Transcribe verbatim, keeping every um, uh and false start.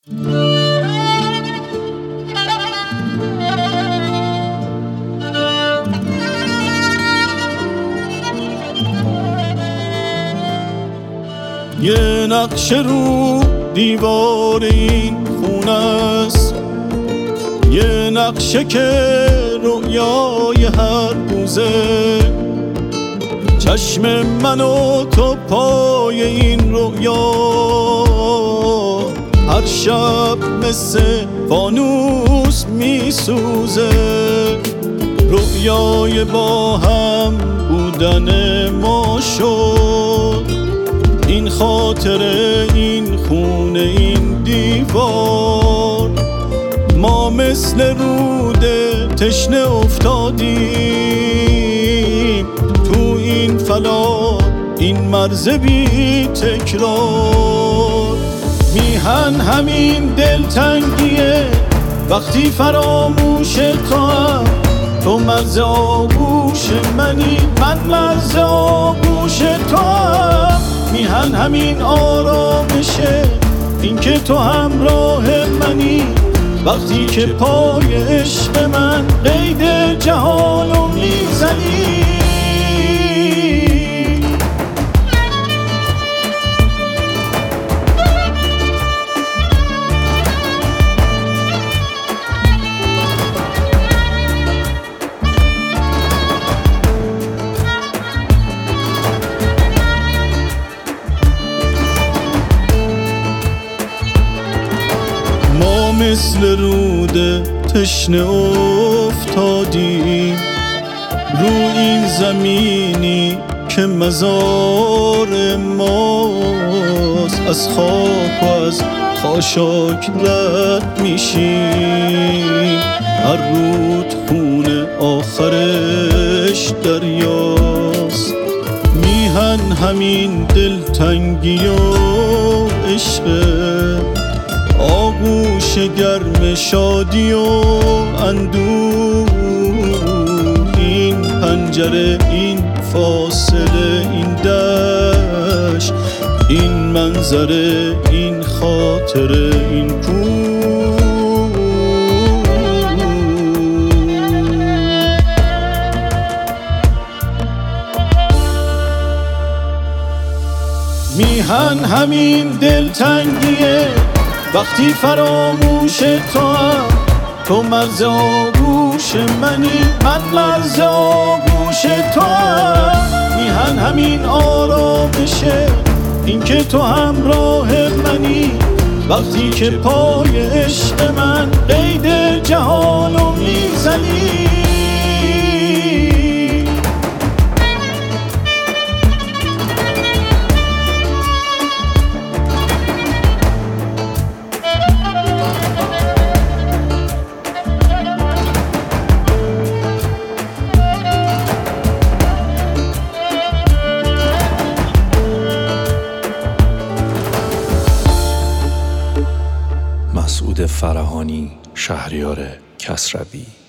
یه نقش رو دیوار این خونه است، یه نقشه که رویای هر روزه، چشم من و تو پای این رویا، هر شب مثل فانوس میسوزه. رویای با هم بودن ما شد، این خاطره، این خونه، این دیوار. ما مثل روده تشنه افتادیم تو این فلات، این مرز بی تکرار. میهن همین دلتنگیه وقتی فراموش تو هم، تو مرز آغوش منی، من مرز آغوش تو هم. میهن همین آرامشه، این که تو همراه منی، وقتی که پای عشق من قید جهانو میزنی. مثل روده تشنه افتادیم رو این زمینی که مزار ماست. از خاک و از خاشاک رد میشیم، هر رود خونه آخرش دریاست. میهن همین دلتنگی و عشقه، آغوش گرم شادی و اندوه. این پنجره، این فاصله، این دشت، این منظره، این خاطره، این کوه. میهن همین دلتنگیه وقتی فراموش تو هم، تو مرز آغوش منی، من مرز آغوش تو هم. میهن همین آرامشه، این که تو همراه منی، وقتی که پای عشق من قید جهانو میزنی. مسعود فرهانی، شهریار کسروی.